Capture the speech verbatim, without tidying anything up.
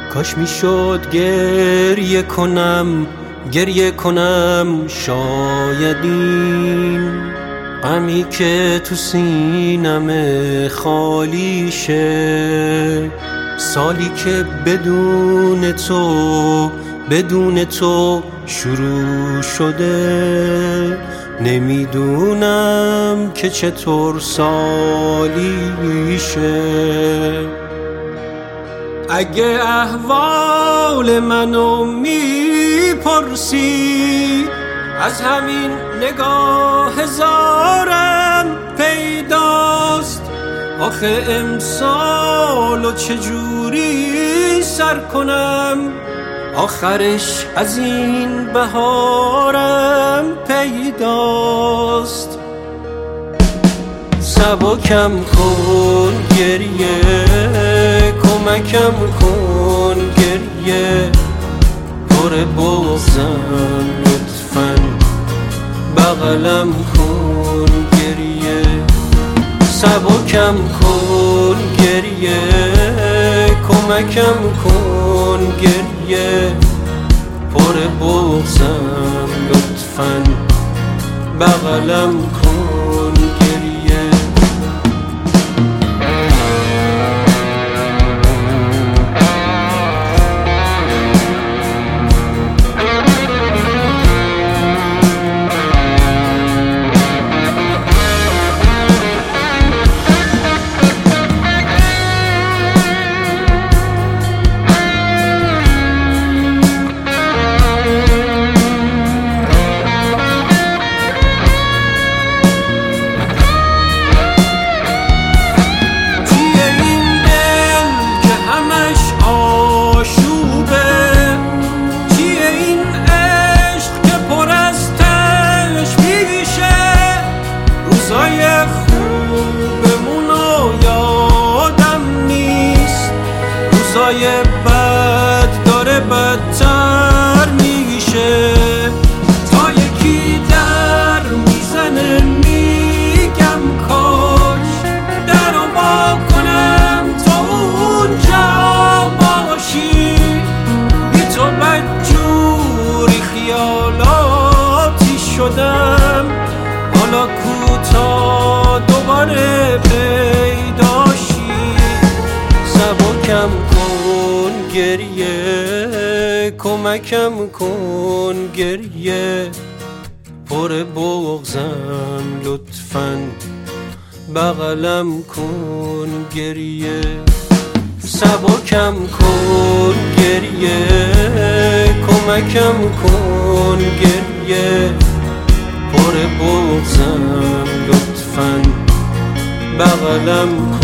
کاش میشد گریه کنم گریه کنم شاید این غمی که تو سینمه خالی شه، سالی که بدون تو بدون تو شروع شده، نمیدونم که چطور سالی شه. اگه احوال منو میپرسی، از همین نگاه زارم پیداست. آخه امسالو چجوری سر کنم، آخرش از این بهارم پیداست. سبکم کن گریه، کمکم کن گریه، پر بغضم لطفاً بغلم کن گریه. سبکم کن گریه، کمکم کن گریه، پر بغضم لطفاً بغلم کن گریه. روزای بد داره بدتر میشه، تا یکی در میزنه میگم کاش درو با کنم تو اونجا باشی. بی تو بدجوری خیالاتی شدم، حالا کوتا دوباره پیداشی. سبکم کن گریه، کمکم کن گریه، پر بغضم لطفاً بغلم کن گریه. سبکم کن گریه، کمکم کن گریه، پر بغضم لطفاً بغلم کن